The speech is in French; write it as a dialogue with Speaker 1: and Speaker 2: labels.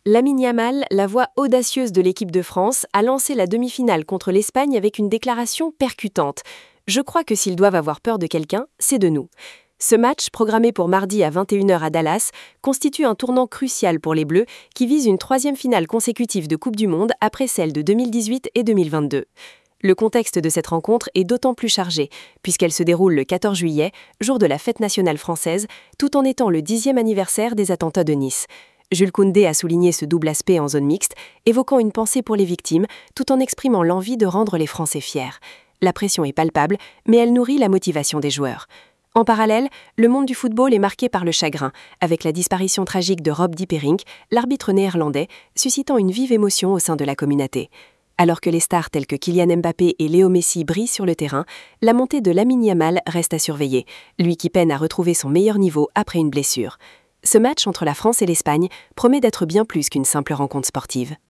Speaker 1: Lamine Yamal, la voix audacieuse de l'équipe de France, a lancé la demi-finale contre l'Espagne avec une déclaration percutante. Je crois que s'ils doivent avoir peur de quelqu'un, c'est de nous. Ce match, programmé pour mardi à 21h à Dallas, constitue un tournant crucial pour les Bleus qui visent une troisième finale consécutive de Coupe du Monde après celle de 2018 et 2022. Le contexte de cette rencontre est d'autant plus chargé, puisqu'elle se déroule le 14 juillet, jour de la fête nationale française, tout en étant le 10e anniversaire des attentats de Nice. Jules Koundé a souligné ce double aspect en zone mixte, évoquant une pensée pour les victimes, tout en exprimant l'envie de rendre les Français fiers. La pression est palpable, mais elle nourrit la motivation des joueurs. En parallèle, le monde du football est marqué par le chagrin, avec la disparition tragique de Rob Dieperink, l'arbitre néerlandais, suscitant une vive émotion au sein de la communauté. Alors que les stars telles que Kylian Mbappé et Léo Messi brillent sur le terrain, la montée de Lamine Yamal reste à surveiller, lui qui peine à retrouver son meilleur niveau après une blessure. Ce match entre la France et l'Espagne promet d'être bien plus qu'une simple rencontre sportive.